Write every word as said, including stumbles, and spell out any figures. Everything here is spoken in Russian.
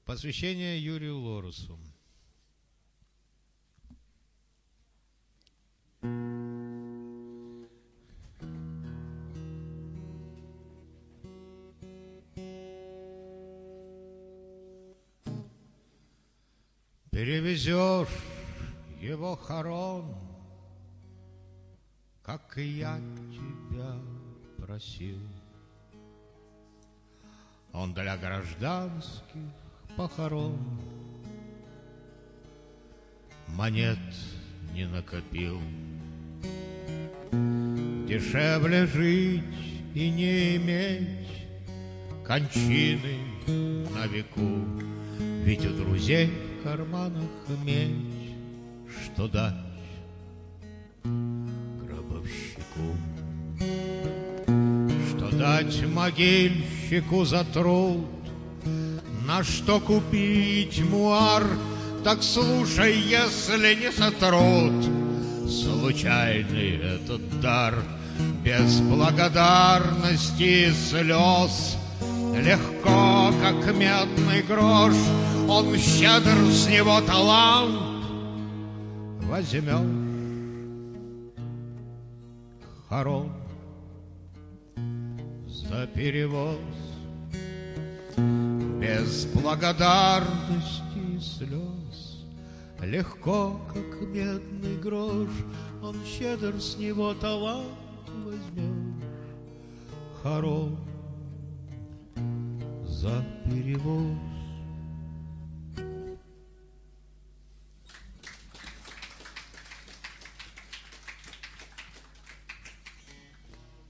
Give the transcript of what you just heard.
Посвящение Юрию Лорусу. Перевезешь его хорон, как и я тебя просил. Он для гражданских похорон монет не накопил. Дешевле жить и не иметь кончины на веку, ведь у друзей в карманах меч, что дать гробовщику, что дать могильщику за труд. На что купить муар, так слушай, если не сотрут. Случайный этот дар, без благодарности и слез, легко, как медный грош, он щедр, с него талант. Возьмешь хорон за перевоз, без благодарности и слез, легко, как медный грош, он щедр, с него талант. Возьмешь хорон за перевоз.